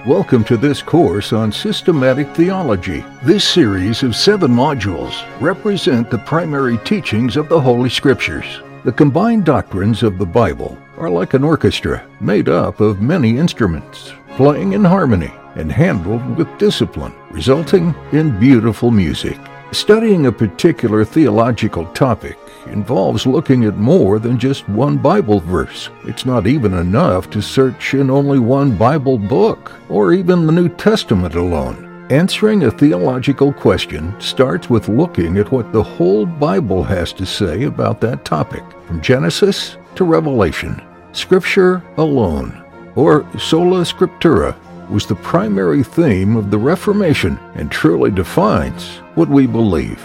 Welcome to this course on systematic theology. This series of 7 modules represent the primary teachings of the Holy Scriptures. The combined doctrines of the Bible are like an orchestra made up of many instruments, playing in harmony and handled with discipline, resulting in beautiful music. Studying a particular theological topic involves looking at more than just one Bible verse. It's not even enough to search in only one Bible book, or even the New Testament alone. Answering a theological question starts with looking at what the whole Bible has to say about that topic, from Genesis to Revelation. Scripture alone, or sola scriptura, was the primary theme of the Reformation and truly defines what we believe.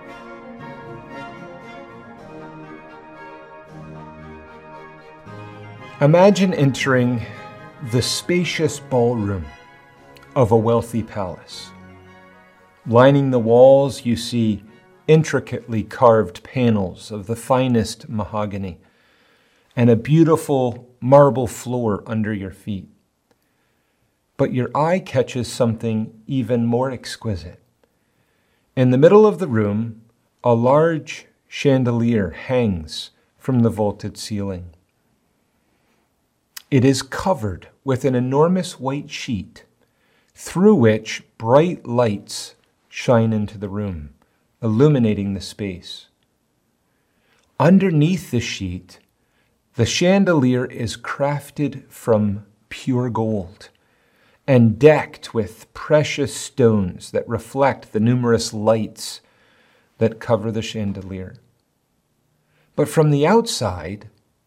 Imagine entering the spacious ballroom of a wealthy palace. Lining the walls, you see intricately carved panels of the finest mahogany and a beautiful marble floor under your feet. But your eye catches something even more exquisite. In the middle of the room, a large chandelier hangs from the vaulted ceiling. It is covered with an enormous white sheet through which bright lights shine into the room, illuminating the space. Underneath the sheet, the chandelier is crafted from pure gold and decked with precious stones that reflect the numerous lights that cover the chandelier. But from the outside,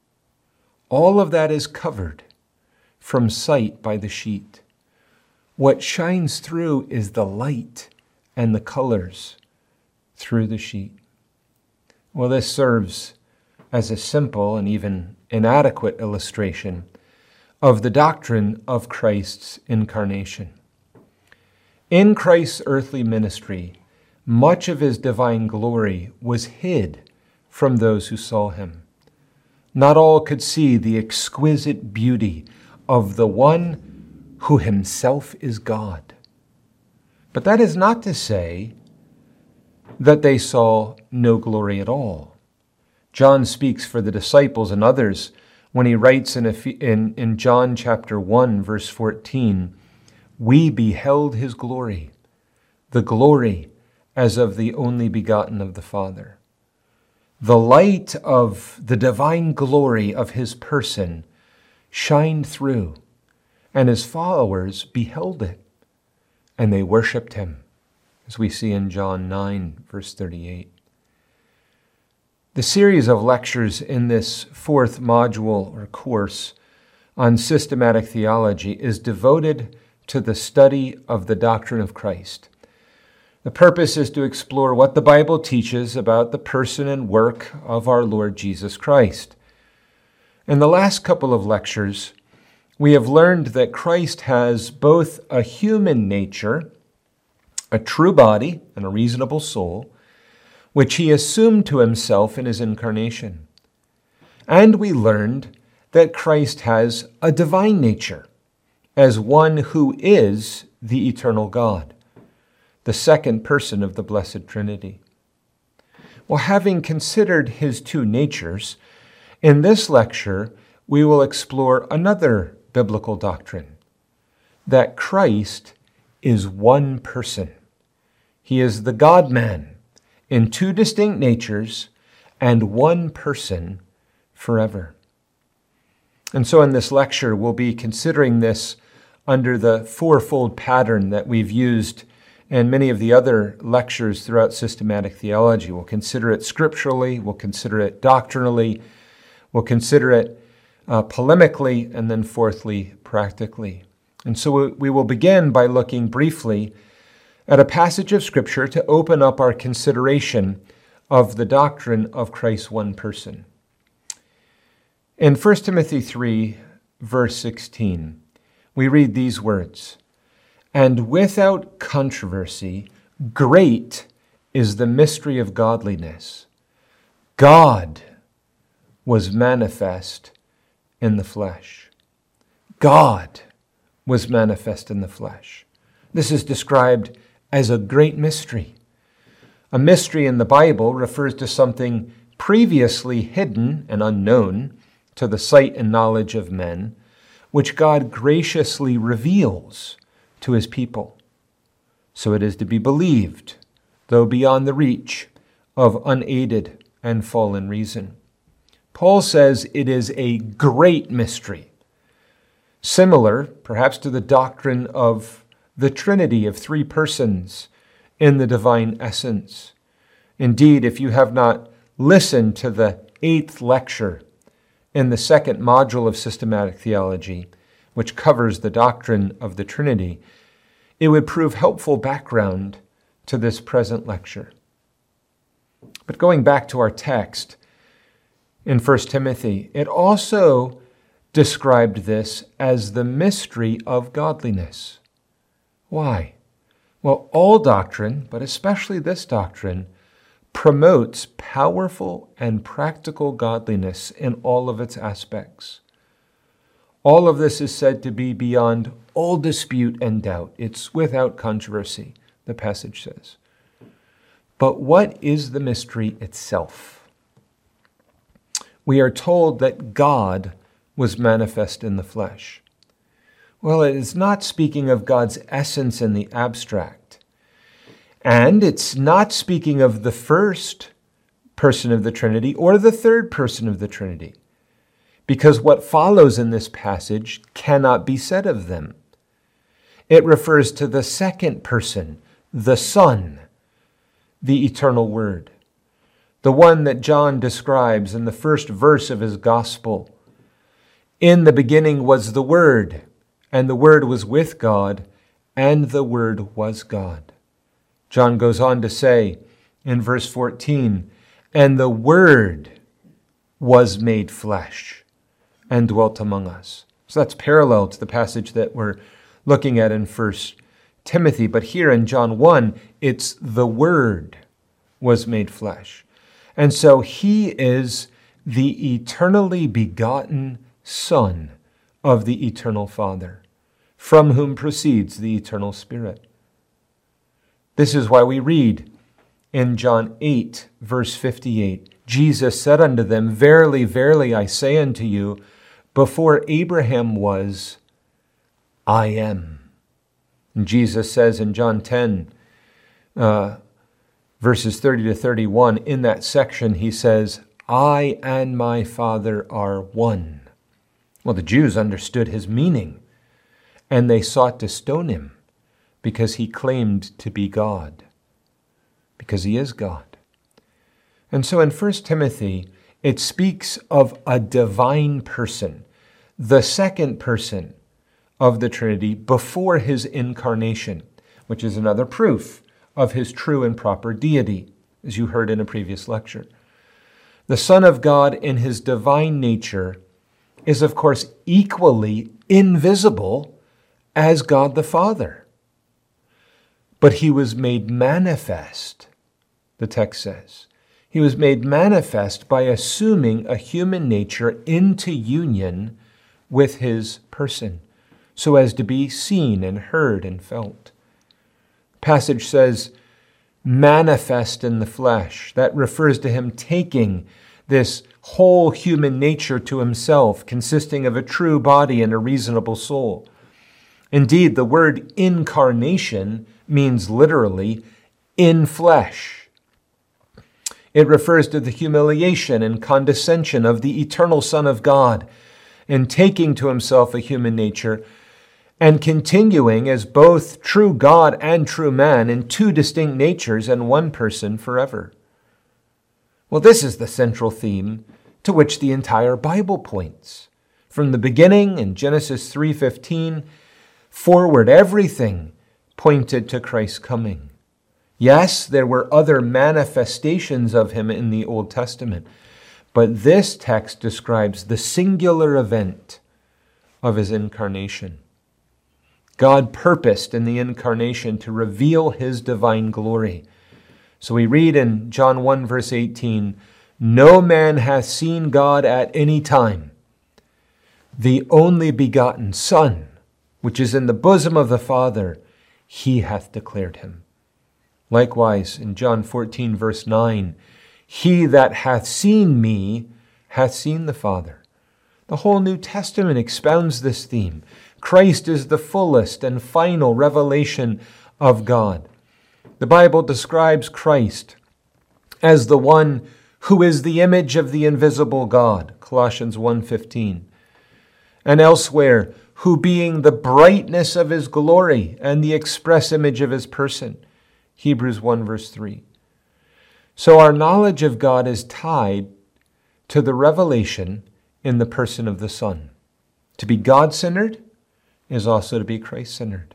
all of that is covered from sight by the sheet. What shines through is the light and the colors through the sheet. Well, this serves as a simple and even inadequate illustration of the doctrine of Christ's incarnation. In Christ's earthly ministry, much of his divine glory was hid from those who saw him. Not all could see the exquisite beauty of the one who himself is God. But that is not to say that they saw no glory at all. John speaks for the disciples and others when he writes in John chapter 1, verse 14, "We beheld his glory, the glory as of the only begotten of the Father." The light of the divine glory of his person shined through, and his followers beheld it, and they worshiped him, as we see in John 9, verse 38. The series of lectures in this 4th module or course on systematic theology is devoted to the study of the doctrine of Christ. The purpose is to explore what the Bible teaches about the person and work of our Lord Jesus Christ. In the last couple of lectures, we have learned that Christ has both a human nature, a true body, and a reasonable soul, which he assumed to himself in his incarnation. And we learned that Christ has a divine nature as one who is the eternal God, the second person of the Blessed Trinity. Well, having considered his two natures, in this lecture we will explore another biblical doctrine, that Christ is one person. He is the God-man in two distinct natures and one person forever. And so in this lecture, we'll be considering this under the fourfold pattern that we've used in many of the other lectures throughout systematic theology. We'll consider it scripturally, we'll consider it doctrinally, we'll consider it polemically, and then fourthly, practically. And so we will begin by looking briefly at a passage of Scripture to open up our consideration of the doctrine of Christ's one person. In 1 Timothy 3, verse 16, we read these words, "And without controversy, great is the mystery of godliness. God was manifest in the flesh." God was manifest in the flesh. This is described as a great mystery. A mystery in the Bible refers to something previously hidden and unknown to the sight and knowledge of men, which God graciously reveals to his people. So it is to be believed, though beyond the reach of unaided and fallen reason. Paul says it is a great mystery, similar perhaps to the doctrine of the Trinity of three persons in the divine essence. Indeed, if you have not listened to the 8th lecture in the 2nd module of systematic theology, which covers the doctrine of the Trinity, it would prove helpful background to this present lecture. But going back to our text in 1 Timothy, it also described this as the mystery of godliness. Why? Well, all doctrine, but especially this doctrine, promotes powerful and practical godliness in all of its aspects. All of this is said to be beyond all dispute and doubt. It's without controversy, the passage says. But what is the mystery itself? We are told that God was manifest in the flesh. Well, it is not speaking of God's essence in the abstract. And it's not speaking of the first person of the Trinity or the third person of the Trinity, because what follows in this passage cannot be said of them. It refers to the second person, the Son, the eternal Word, the one that John describes in the first verse of his gospel. In the beginning was the Word, and the Word was with God, and the Word was God. John goes on to say in verse 14, and the Word was made flesh and dwelt among us. So that's parallel to the passage that we're looking at in 1 Timothy. But here in John 1, it's the Word was made flesh. And so he is the eternally begotten Son of the eternal Father, from whom proceeds the eternal Spirit. This is why we read in John 8, verse 58, Jesus said unto them, verily, verily, I say unto you, before Abraham was, I am. And Jesus says in John 10, verses 30 to 31, in that section, he says, I and my Father are one. Well, the Jews understood his meaning, and they sought to stone him because he claimed to be God, because he is God. And so in 1 Timothy, it speaks of a divine person, the second person of the Trinity before his incarnation, which is another proof of his true and proper deity, as you heard in a previous lecture. The Son of God in his divine nature is, of course, equally invisible as God the Father. But he was made manifest, the text says. He was made manifest by assuming a human nature into union with his person, so as to be seen and heard and felt. The passage says, manifest in the flesh. That refers to him taking this whole human nature to himself, consisting of a true body and a reasonable soul. Indeed, the word incarnation means literally in flesh. It refers to the humiliation and condescension of the eternal Son of God in taking to himself a human nature and continuing as both true God and true man in two distinct natures and one person forever. Well, this is the central theme to which the entire Bible points. From the beginning in Genesis 3:15 forward, everything pointed to Christ's coming. Yes, there were other manifestations of him in the Old Testament, but this text describes the singular event of his incarnation. God purposed in the incarnation to reveal his divine glory. So we read in John 1, verse 18, no man hath seen God at any time. The only begotten Son which is in the bosom of the Father, he hath declared him. Likewise, in John 14, verse 9, he that hath seen me hath seen the Father. The whole New Testament expounds this theme. Christ is the fullest and final revelation of God. The Bible describes Christ as the one who is the image of the invisible God, Colossians 1:15. And elsewhere, who being the brightness of his glory and the express image of his person, Hebrews 1 verse 3. So our knowledge of God is tied to the revelation in the person of the Son. To be God-centered is also to be Christ-centered.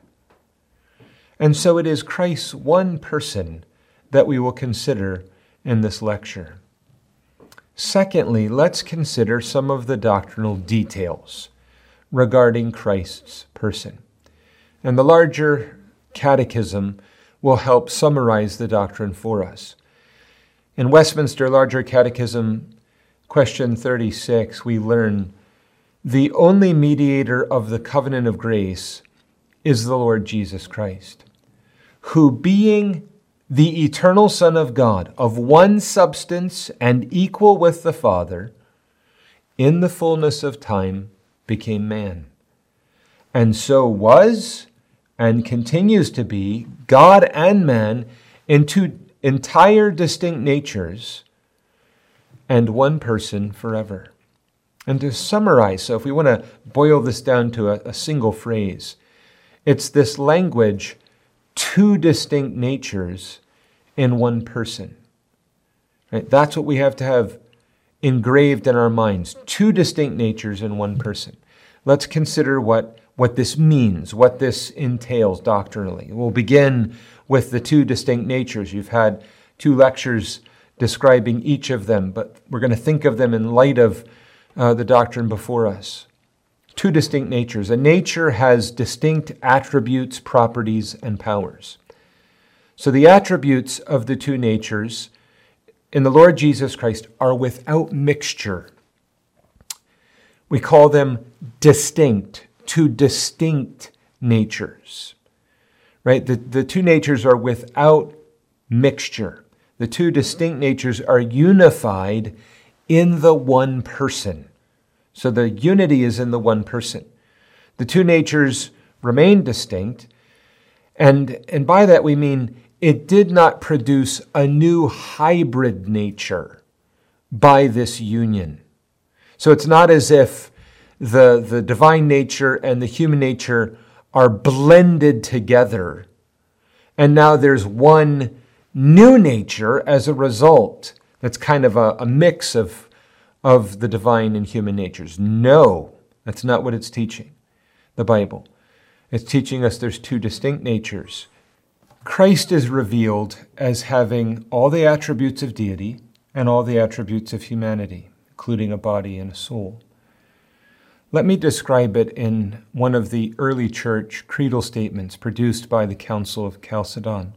And so it is Christ's one person that we will consider in this lecture. Secondly, let's consider some of the doctrinal details regarding Christ's person. And the larger catechism will help summarize the doctrine for us. In Westminster Larger Catechism, question 36, we learn, the only mediator of the covenant of grace is the Lord Jesus Christ, who being the eternal Son of God, of one substance and equal with the Father, in the fullness of time became man, and so was and continues to be God and man in two entire distinct natures and one person forever. And to summarize, so if we want to boil this down to a single phrase, it's this language, two distinct natures in one person. Right? That's what we have to have engraved in our minds, two distinct natures in one person. Let's consider what this means, what this entails doctrinally. We'll begin with the two distinct natures. You've had two lectures describing each of them, but we're going to think of them in light of the doctrine before us. Two distinct natures. A nature has distinct attributes, properties, and powers. So the attributes of the two natures in the Lord Jesus Christ are without mixture. We call them distinct, two distinct natures. Right? The two natures are without mixture. The two distinct natures are unified in the one person. So the unity is in the one person. The two natures remain distinct, and by that we mean it did not produce a new hybrid nature by this union. So it's not as if the divine nature and the human nature are blended together, and now there's one new nature as a result. That's kind of a mix of the divine and human natures. No, that's not what it's teaching, the Bible. It's teaching us there's two distinct natures. Christ is revealed as having all the attributes of deity and all the attributes of humanity, including a body and a soul. Let me describe it in one of the early church creedal statements produced by the Council of Chalcedon.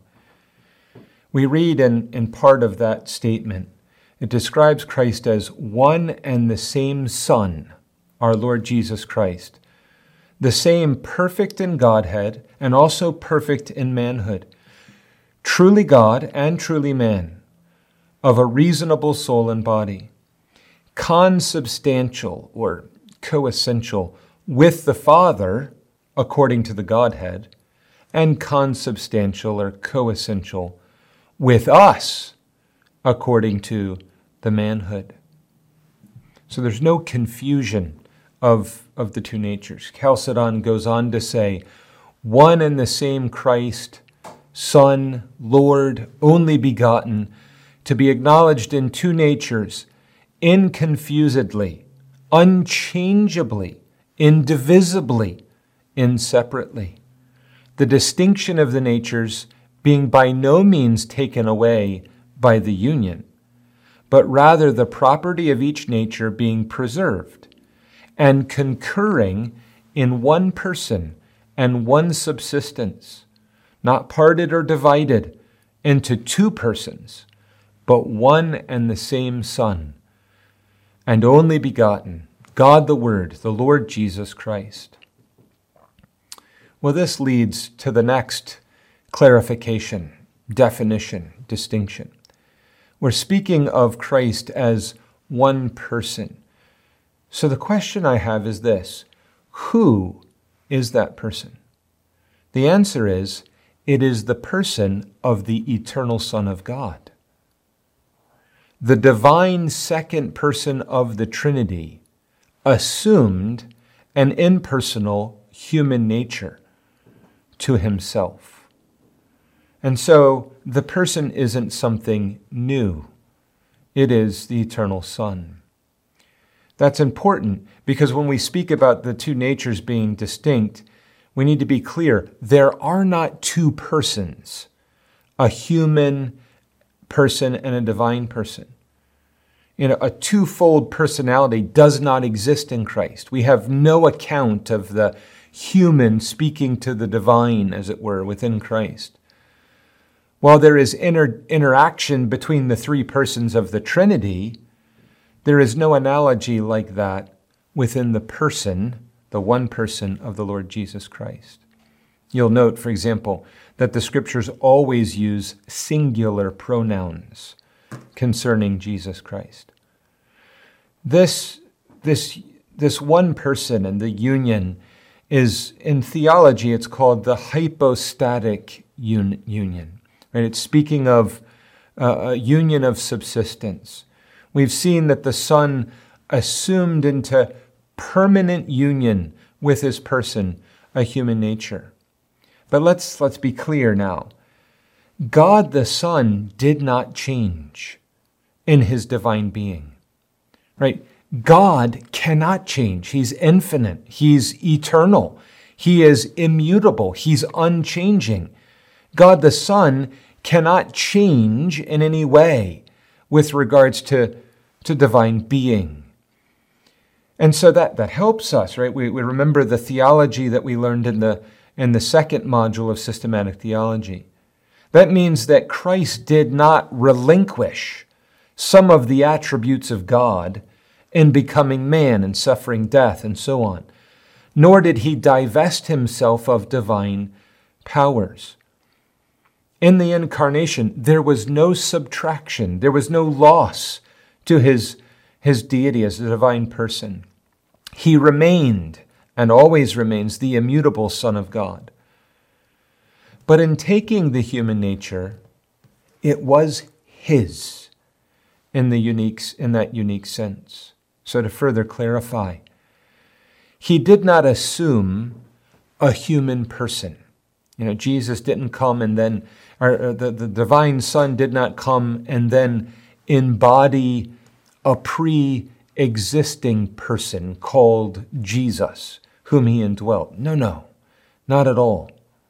We read in part of that statement, it describes Christ as one and the same Son, our Lord Jesus Christ, the same perfect in Godhead and also perfect in manhood, truly God and truly man, of a reasonable soul and body, consubstantial or coessential with the Father according to the Godhead, and consubstantial or coessential with us according to the manhood. So there's no confusion of the two natures. Chalcedon goes on to say, one and the same Christ, Son, Lord, only begotten, to be acknowledged in two natures, inconfusedly, unchangeably, indivisibly, inseparately. The distinction of the natures being by no means taken away by the union, but rather the property of each nature being preserved and concurring in one person and one subsistence, not parted or divided into two persons, but one and the same Son, and only begotten, God the Word, the Lord Jesus Christ. Well, this leads to the next clarification, definition, distinction. We're speaking of Christ as one person. So the question I have is this: who is that person? The answer is, it is the person of the eternal Son of God. The divine second person of the Trinity assumed an impersonal human nature to himself. And so the person isn't something new. It is the eternal Son. That's important because when we speak about the two natures being distinct, we need to be clear. There are not two persons, a human person and a divine person. A twofold personality does not exist in Christ. We have no account of the human speaking to the divine, as it were, within Christ. While there is interaction between the three persons of the Trinity, there is no analogy like that within the person, the one person of the Lord Jesus Christ. You'll note, for example, that the Scriptures always use singular pronouns concerning Jesus Christ. This one person and the union is, in theology, it's called the hypostatic union. Right? It's speaking of a union of subsistence. We've seen that the Son assumed into permanent union with his person a human nature. But let's be clear now. God the Son did not change in his divine being. Right? God cannot change. He's infinite. He's eternal. He is immutable. He's unchanging. God the Son cannot change in any way with regards to divine being. And so that helps us, right? We remember the theology that we learned in the second module of systematic theology. That means that Christ did not relinquish some of the attributes of God in becoming man and suffering death and so on, nor did he divest himself of divine powers. In the incarnation, there was no subtraction, there was no loss to his deity as a divine person. He remained and always remains the immutable Son of God. But in taking the human nature, it was his in that unique sense. So to further clarify, he did not assume a human person. Jesus didn't come and then, or the divine Son did not come and then embody a pre-existing person called Jesus, whom he indwelt. No, not at all.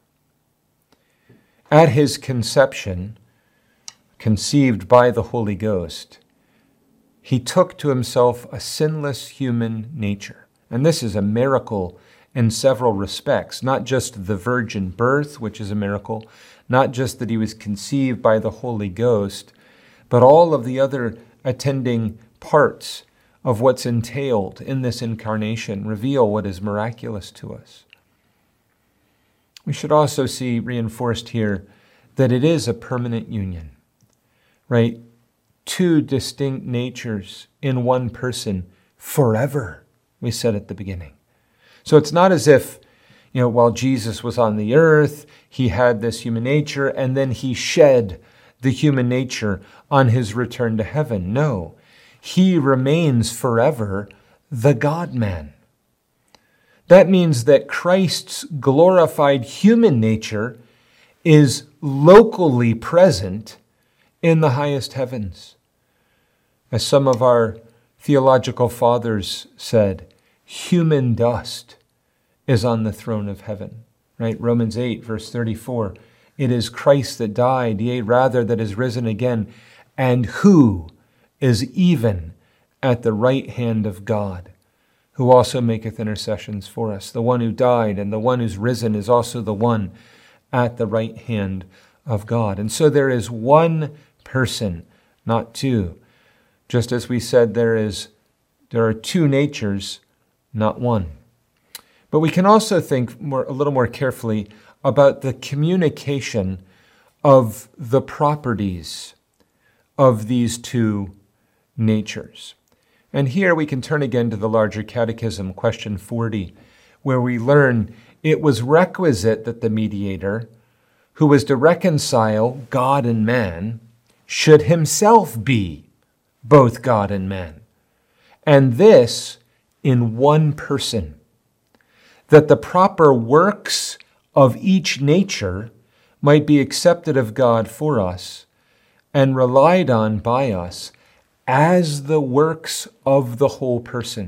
At his conception, conceived by the Holy Ghost, he took to himself a sinless human nature. And this is a miracle in several respects, not just the virgin birth, which is a miracle, not just that he was conceived by the Holy Ghost, but all of the other attending parts of what's entailed in this incarnation reveal what is miraculous to us. We should also see reinforced here that it is a permanent union, right? Two distinct natures in one person forever, we said at the beginning. So it's not as if, while Jesus was on the earth, he had this human nature and then he shed the human nature on his return to heaven. No, he remains forever the God-man. That means that Christ's glorified human nature is locally present in the highest heavens. As some of our theological fathers said, human dust is on the throne of heaven. Right? Romans 8, verse 34. It is Christ that died, yea, rather that is risen again, and who is even at the right hand of God, who also maketh intercessions for us. The one who died and the one who's risen is also the one at the right hand of God. And so there is one person, not two. Just as we said, there are two natures, not one. But we can also think a little more carefully about the communication of the properties of these two natures. And here we can turn again to the larger catechism, question 40, where we learn it was requisite that the mediator, who was to reconcile God and man, should himself be both God and man, and this in one person, that the proper works of each nature might be accepted of God for us and relied on by us as the works of the whole person.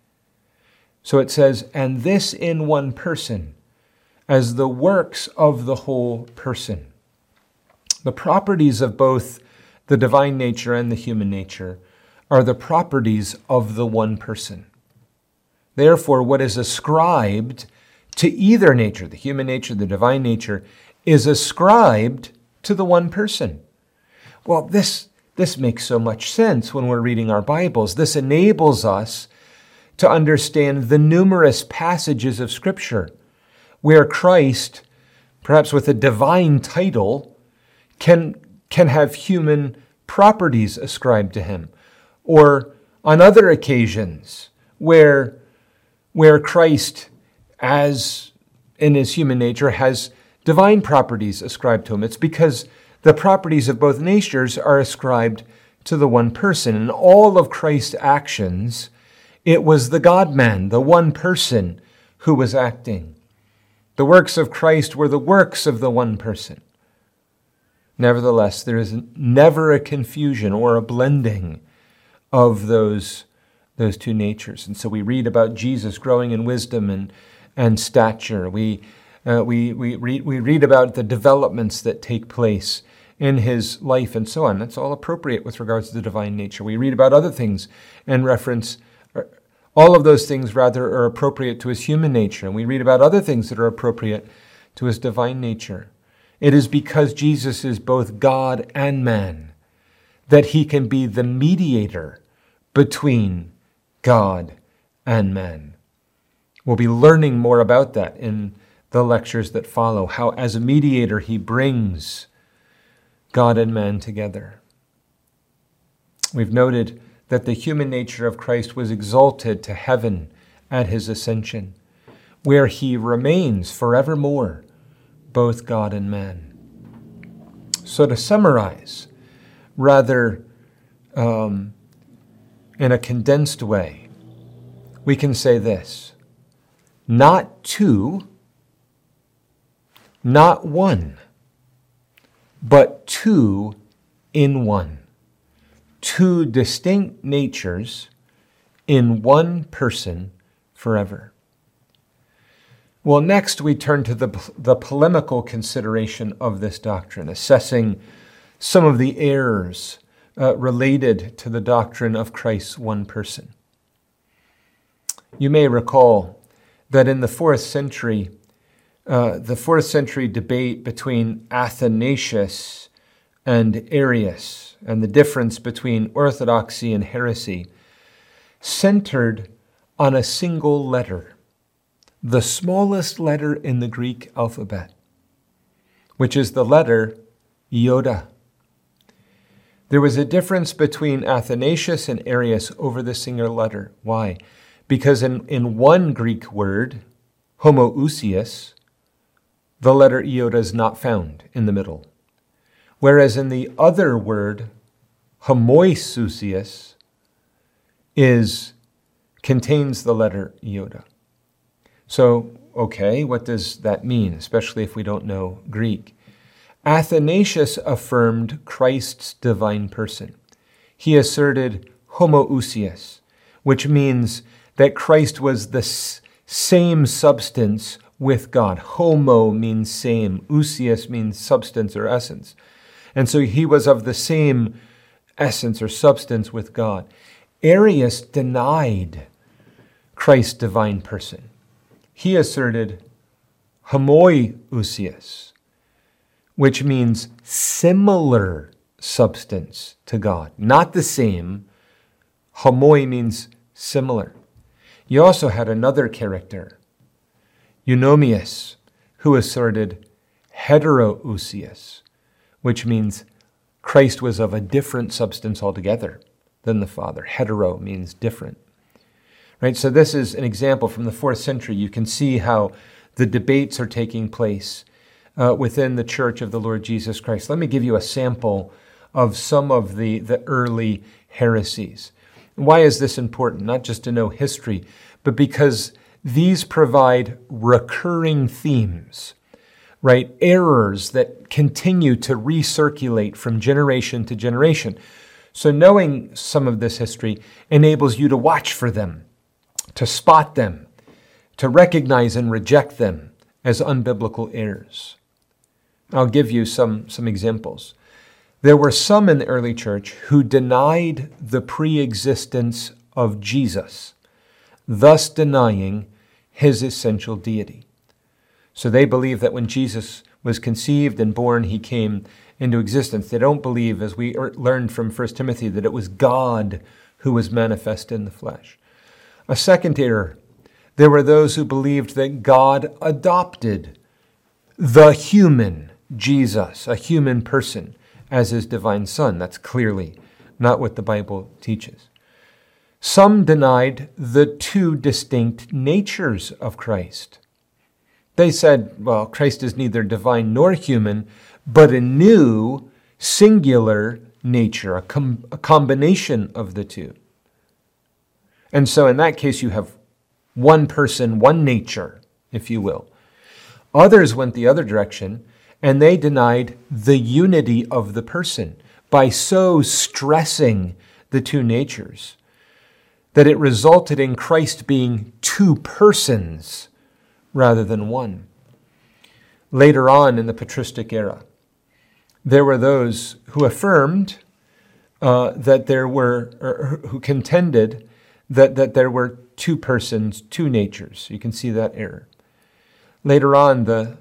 So it says, and this in one person, as the works of the whole person. The properties of both the divine nature and the human nature are the properties of the one person. Therefore, what is ascribed to either nature, the human nature, the divine nature, is ascribed to the one person. Well, this makes so much sense when we're reading our Bibles. This enables us to understand the numerous passages of Scripture where Christ, perhaps with a divine title, can have human properties ascribed to him. Or on other occasions where Christ, as in his human nature, has divine properties ascribed to him. It's because the properties of both natures are ascribed to the one person. In all of Christ's actions, it was the God-man, the one person, who was acting. The works of Christ were the works of the one person. Nevertheless, there is never a confusion or a blending of those two natures. And so we read about Jesus growing in wisdom and stature. We read about the developments that take place in his life and so on. That's all appropriate with regards to the divine nature. We read about other things and reference all of those things rather are appropriate to his human nature. And we read about other things that are appropriate to his divine nature. It is because Jesus is both God and man that he can be the mediator between God and man. We'll be learning more about that in the lectures that follow, how as a mediator he brings God and man together. We've noted that the human nature of Christ was exalted to heaven at his ascension, where he remains forevermore, both God and man. So to summarize, rather in a condensed way, we can say this: not two, not one, but two in one. Two distinct natures in one person forever. Well, next we turn to the polemical consideration of this doctrine, assessing some of the errors related to the doctrine of Christ's one person. You may recall that in the 4th century debate between Athanasius and Arius, and the difference between orthodoxy and heresy, centered on a single letter, the smallest letter in the Greek alphabet, which is the letter iota. There was a difference between Athanasius and Arius over the single letter. Why? Because in one Greek word, homoousios, the letter iota is not found in the middle. Whereas in the other word, homoiousios, contains the letter iota. So, okay, what does that mean, especially if we don't know Greek? Athanasius affirmed Christ's divine person. He asserted homoousios, which means that Christ was the same substance with God. Homo means same. Ousios means substance or essence. And so he was of the same essence or substance with God. Arius denied Christ's divine person. He asserted homoousios, which means similar substance to God. Not the same. Homoi means similar. You also had another character Eunomius, who asserted heterousios, which means Christ was of a different substance altogether than the Father. Hetero means different. Right? So this is an example from the 4th century. You can see how the debates are taking place within the Church of the Lord Jesus Christ. Let me give you a sample of some of the early heresies. Why is this important? Not just to know history, but because these provide recurring themes, right? Errors that continue to recirculate from generation to generation. So knowing some of this history enables you to watch for them, to spot them, to recognize and reject them as unbiblical errors. I'll give you some examples. There were some in the early church who denied the pre-existence of Jesus, thus denying his essential deity. So they believe that when Jesus was conceived and born, he came into existence. They don't believe, as we learned from 1 Timothy, that it was God who was manifest in the flesh. A second error, there were those who believed that God adopted the human Jesus, a human person, as his divine son. That's clearly not what the Bible teaches. Some denied the two distinct natures of Christ. They said, well, Christ is neither divine nor human, but a new, singular nature, a combination of the two. And so in that case, you have one person, one nature, if you will. Others went the other direction, and they denied the unity of the person by so stressing the two natures that it resulted in Christ being two persons rather than one. Later on in the patristic era, there were those who affirmed who contended that there were two persons, two natures. You can see that error. Later on, the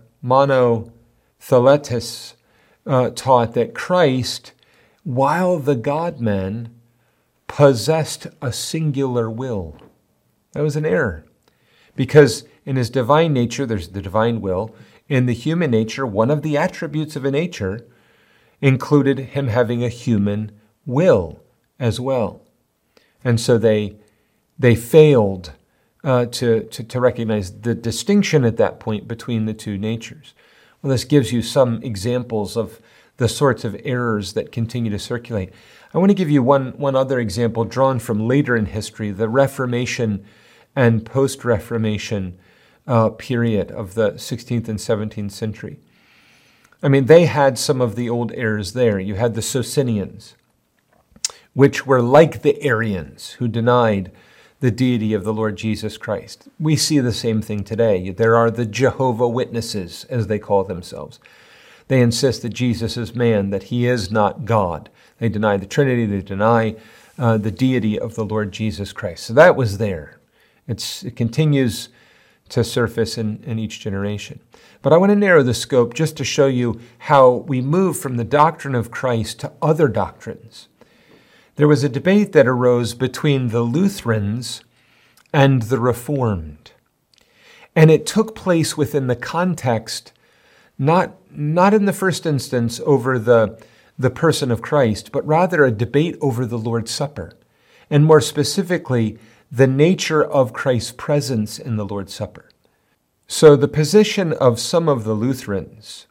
monotheletus taught that Christ, while the God-man, possessed a singular will. That was an error. Because in his divine nature, there's the divine will. In the human nature, one of the attributes of a nature included him having a human will as well. And so they failed to recognize the distinction at that point between the two natures. Well, this gives you some examples of the sorts of errors that continue to circulate. I want to give you one other example drawn from later in history, the Reformation and post-Reformation period of the 16th and 17th century. I mean, they had some of the old errors there. You had the Socinians, which were like the Arians, who denied the deity of the Lord Jesus Christ. We see the same thing today. There are the Jehovah Witnesses, as they call themselves. They insist that Jesus is man, that he is not God. They deny the Trinity. They deny the deity of the Lord Jesus Christ. So that was there. It continues to surface in each generation. But I want to narrow the scope just to show you how we move from the doctrine of Christ to other doctrines. There was a debate that arose between the Lutherans and the Reformed. And it took place within the context, not in the first instance over the person of Christ, but rather a debate over the Lord's Supper. And more specifically, the nature of Christ's presence in the Lord's Supper. So the position of some of the Lutherans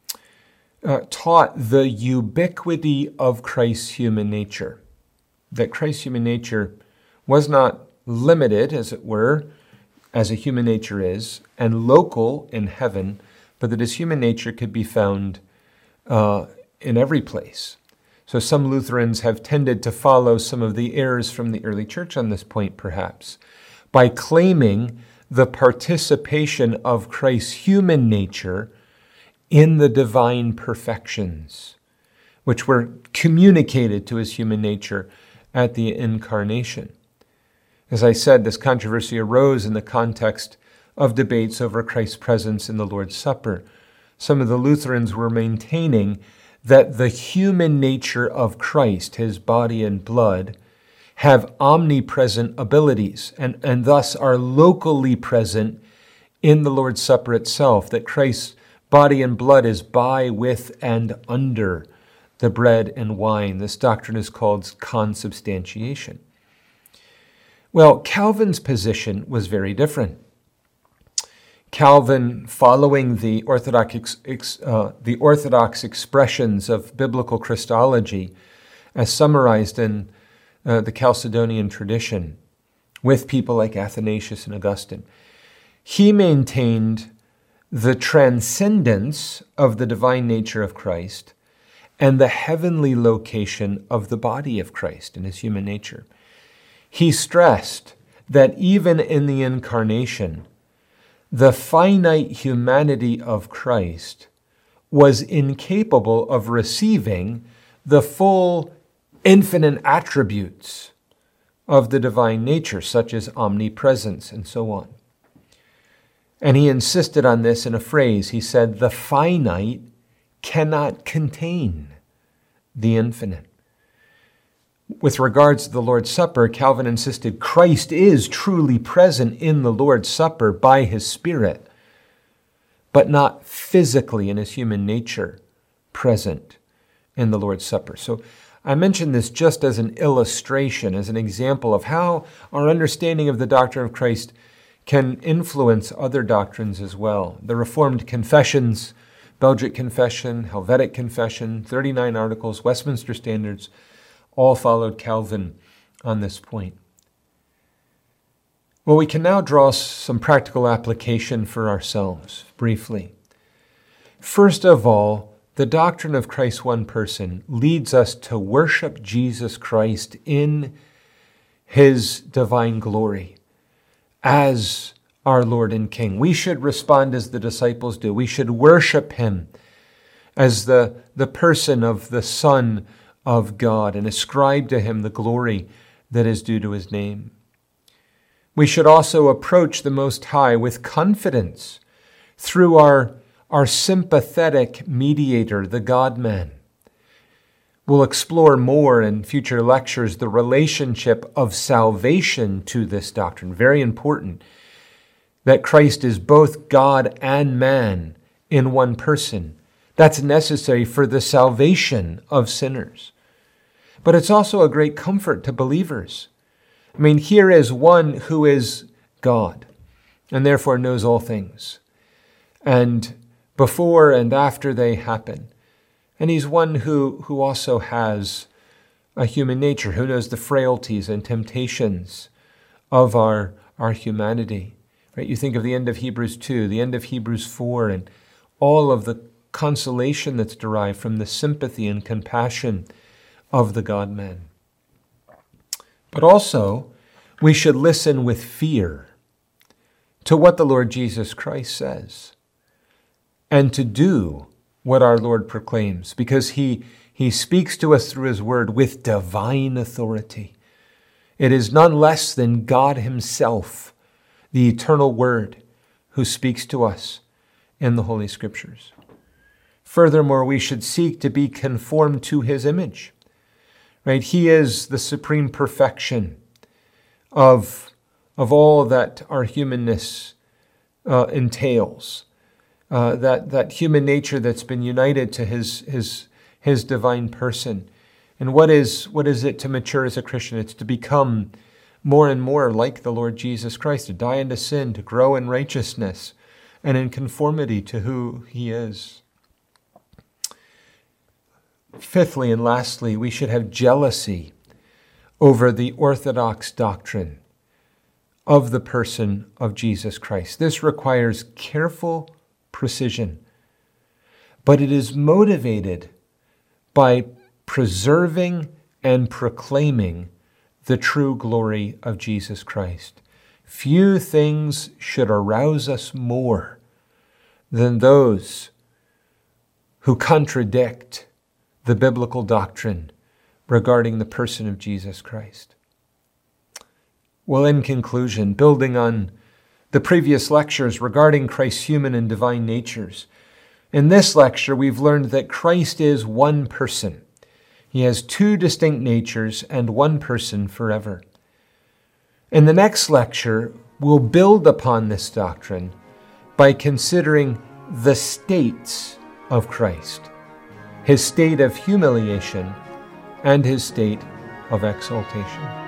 taught the ubiquity of Christ's human nature, that Christ's human nature was not limited, as it were, as a human nature is, and local in heaven, but that his human nature could be found in every place. So some Lutherans have tended to follow some of the errors from the early church on this point, perhaps, by claiming the participation of Christ's human nature in the divine perfections, which were communicated to his human nature at the incarnation. As I said, this controversy arose in the context of debates over Christ's presence in the Lord's Supper. Some of the Lutherans were maintaining that the human nature of Christ, his body and blood, have omnipresent abilities and thus are locally present in the Lord's Supper itself, that Christ's body and blood is by, with, and under the bread and wine. This doctrine is called consubstantiation. Well, Calvin's position was very different. Calvin, following the orthodox expressions of biblical Christology, as summarized in the Chalcedonian tradition, with people like Athanasius and Augustine, he maintained the transcendence of the divine nature of Christ and the heavenly location of the body of Christ in his human nature. He stressed that even in the incarnation, the finite humanity of Christ was incapable of receiving the full infinite attributes of the divine nature, such as omnipresence and so on. And he insisted on this in a phrase. He said, the finite cannot contain the infinite. With regards to the Lord's Supper, Calvin insisted Christ is truly present in the Lord's Supper by his Spirit, but not physically in his human nature present in the Lord's Supper. So I mention this just as an illustration, as an example of how our understanding of the doctrine of Christ can influence other doctrines as well. The Reformed confessions, Belgic Confession, Helvetic Confession, 39 Articles, Westminster Standards, all followed Calvin on this point. Well, we can now draw some practical application for ourselves, briefly. First of all, the doctrine of Christ's one person leads us to worship Jesus Christ in his divine glory as our Lord and King. We should respond as the disciples do. We should worship him as the person of the Son of God and ascribe to him the glory that is due to his name. We should also approach the Most High with confidence through our sympathetic mediator, the God-man. We'll explore more in future lectures the relationship of salvation to this doctrine. Very important that Christ is both God and man in one person. That's necessary for the salvation of sinners. But it's also a great comfort to believers. I mean, here is one who is God and therefore knows all things, and before and after they happen. And he's one who also has a human nature, who knows the frailties and temptations of our humanity. Right? You think of the end of Hebrews 2, the end of Hebrews 4, and all of the consolation that's derived from the sympathy and compassion of the God-man. But also, we should listen with fear to what the Lord Jesus Christ says and to do what our Lord proclaims, because he speaks to us through his word with divine authority. It is none less than God himself, the eternal word, who speaks to us in the Holy Scriptures. Furthermore, we should seek to be conformed to his image. Right? He is the supreme perfection of all that our humanness entails. That human nature that's been united to his divine person. And what is it to mature as a Christian? It's to become more and more like the Lord Jesus Christ, to die into sin, to grow in righteousness and in conformity to who he is. Fifthly and lastly, we should have jealousy over the orthodox doctrine of the person of Jesus Christ. This requires careful precision, but it is motivated by preserving and proclaiming the true glory of Jesus Christ. Few things should arouse us more than those who contradict the biblical doctrine regarding the person of Jesus Christ. Well, in conclusion, building on the previous lectures regarding Christ's human and divine natures, in this lecture we've learned that Christ is one person. He has two distinct natures and one person forever. In the next lecture, we'll build upon this doctrine by considering the states of Christ, his state of humiliation and his state of exaltation.